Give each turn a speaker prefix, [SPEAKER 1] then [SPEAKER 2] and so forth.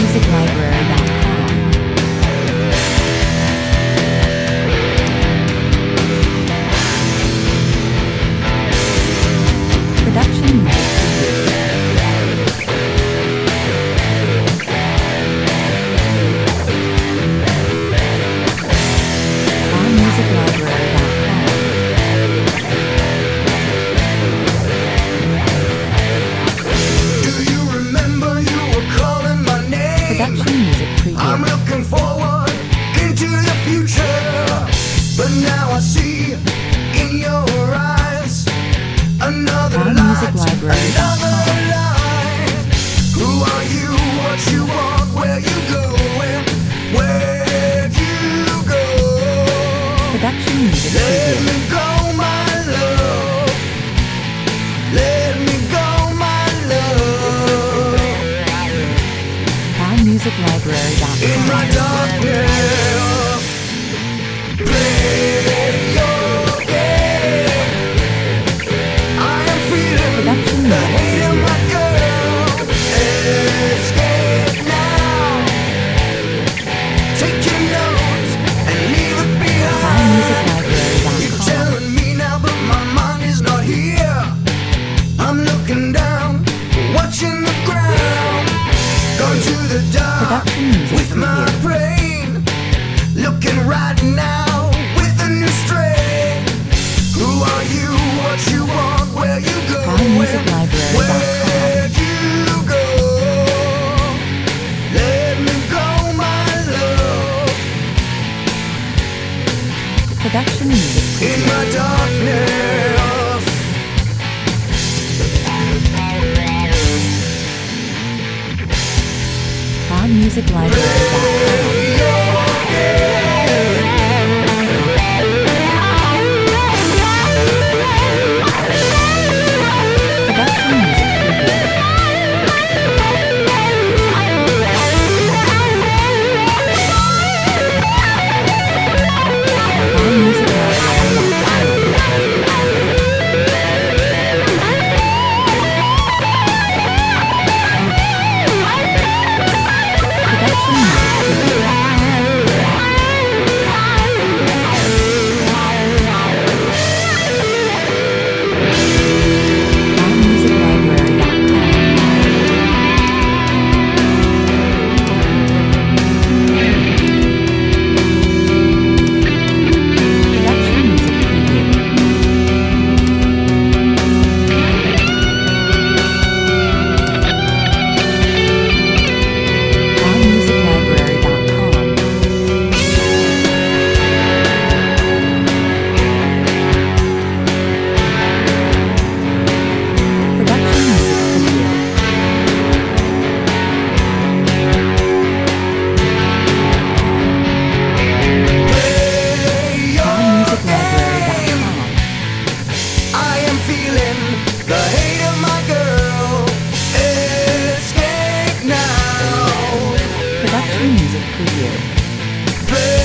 [SPEAKER 1] I'm looking forward into the future, but now I see in your eyes another light, another line. Who are you? What you want? Where you going? Where you go?
[SPEAKER 2] Production music.
[SPEAKER 1] Let me go, my love. Let me go, my love.
[SPEAKER 2] PoundMusicLibrary.com.
[SPEAKER 1] In my darkness, play your game. I am feeling the hate of my girl. Escape now. Take your notes and leave it behind. You're telling me now, but my mind is not here. I'm looking down, watching the ground. Gone to the dark with my brain. Looking right now with a new strain. Who are you? What you want? Where you go? Where you go? Let me go, my love.
[SPEAKER 2] Production music.
[SPEAKER 1] In my darkness.
[SPEAKER 2] PoundMusicLibrary.com.
[SPEAKER 1] Play